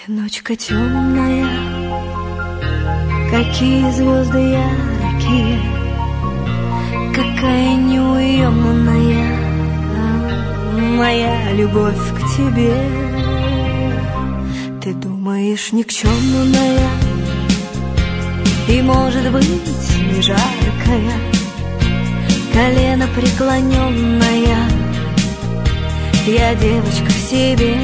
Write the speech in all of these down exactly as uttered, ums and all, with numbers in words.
Ночка темная, какие звезды яркие, какая неуемная моя любовь к тебе. Ты думаешь, никчемная и, может быть, не жаркая, колено преклоненная, я девочка в себе.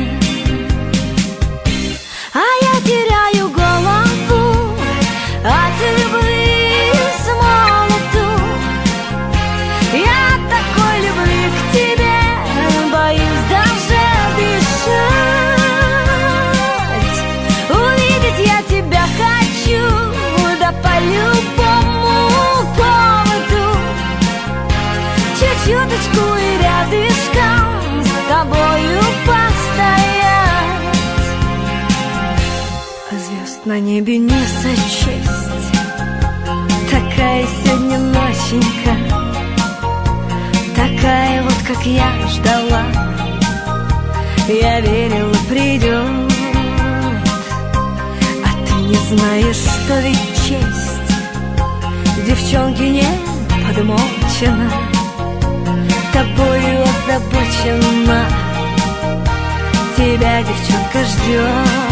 А я теряю голову от любви с молоду. Я такой любви к тебе, боюсь даже дышать. Увидеть я тебя хочу, да по любому поводу. Чуть-чуточку и рядышком с тобою постоять. Звезд на небе не сочесть, такая сегодня ноченька, такая вот, как я ждала. Я верила, придет, а ты не знаешь, что ведь честь девчонки не подмочена, тобою озабочена. Тебя девчонка ждет.